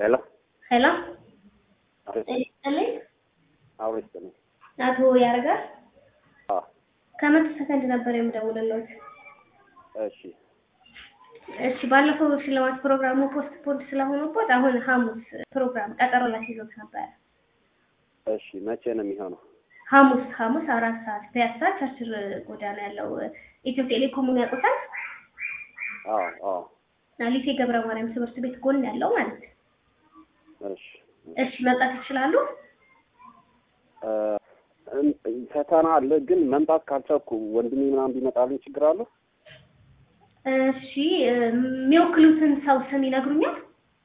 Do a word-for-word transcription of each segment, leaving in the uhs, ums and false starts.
Hello. Hello. Yes. Hello. How is it? አቶ ያረጋል አዎ ከመቶ ሰከንድ ነበር የምደውልልዎት። እሺ እሺ ባለፈው ሽልማት ፕሮግራሙ ፖስት ፖንድ ስለሆነበት አሁን ሐሙስ ፕሮግራም ቀጠሮ ላስይዞት ነበር። እሺ መቼ ነው የሚሆነው? ሐሙስ ሐሙስ አራት ሰዓት ፒያሳ ቸርችል ጎዳና ያለው ኢትዮ ቴሌኮም ያውቁታል? አዎ አዎ አሊሴ ገብረ ማርያም ትምህርት ቤት ጎን ያለው ማለት ነው። እሺ እሺ መጣት ይችላሉ? ፈተና አለ ግን መምጣት ካልቻልኩ ወንድሜ ምናምን ቢመጣልኝ ችግር አለው? እሺ የሚወክሉትን ሰው ስም ይነግሩኛል?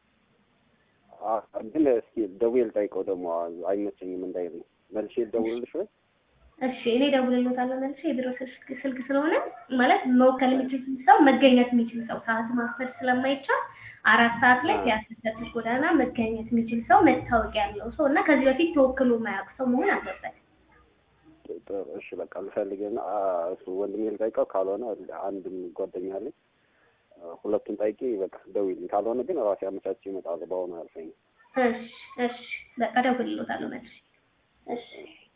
አዎ ግን እስኪ ደውዬ ልጠይቀው ደግሞ አይመቸኝም እንዳይል ነው። መልሼ ልደውልልሽ ወይ? እሺ እኔ ደውልልዎታለሁ መልሼ የቢሮ ስልክ ስልክ ስለሆነ ማለት መወከል የሚችል ሰው መገኘት የሚችል ሰው ሰዓት ማስፈር ስለማይቻል አራት ሰዓት ላይ ያስከተል ጎዳና መገኘት የሚችል ሰው መታወቂያ ያለው ሰው እና ከዚህ በፊት ተወክሎ የማያውቅ ሰው መሆን አለበት። እሺ በቃ ልፈልግና እሱ ወንድሜ ልጠይቀው ካልሆነ አንድም ጓደኛ አለኝ ሁለቱን ጠይቄ በቃ ደውይልኝ ካልሆነ ግን ራሴ አመቻችቼ እመጣለሁ በአሁኑ አልፈኝ። እሺ እሺ በቃ ደውልልዎታለሁ መልሼ። እሺ